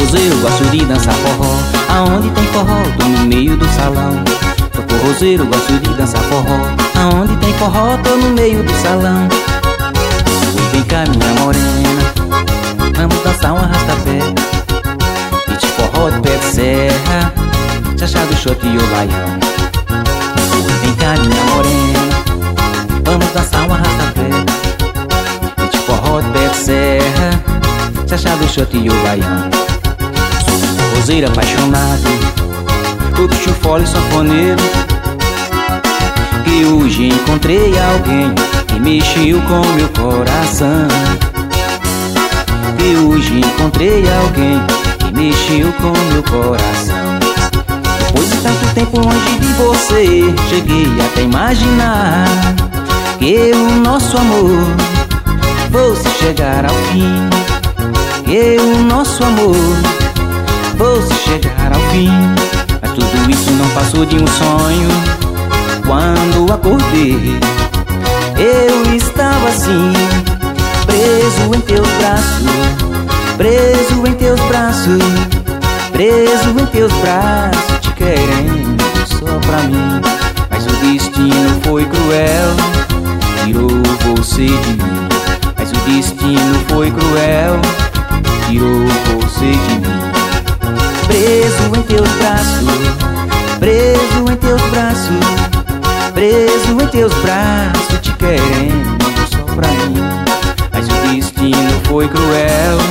forrozeiro, gosto de dançar forró. Aonde tem forró, tô no meio do salão. Sou forrozeiro, gosto de dançar forró. Aonde tem forró, tô no meio do salão. Vem cá, minha morena, vamos dançar um arrasta-pé. E de forró de pé de serra, chachá do shot e o baião. Vem cá, minha morena, vamos dançar um arrasta-pé. E de forró de pé de serra, chachá do shot e o baião. Sou forrozeiro apaixonado por bicho fole e sanfoneiro, que hoje encontrei alguém que mexeu com meu coração. Que hoje encontrei alguém que mexeu com meu coração. Depois de tanto tempo longe de você, cheguei até imaginar que o nosso amor fosse chegar ao fim. Que o nosso amor fosse chegar ao fim. Mas tudo isso não passou de um sonho. Quando acordei, eu estava assim, preso em teus braços, preso em teus braços, preso em teus braços, te querendo só pra mim. Mas o destino foi cruel, tirou você de mim. Mas o destino foi cruel, tirou você de mim. Preso em teus braços, preso em teus braços, preso em teus braços, te querendo só pra mim. Mas o destino foi cruel,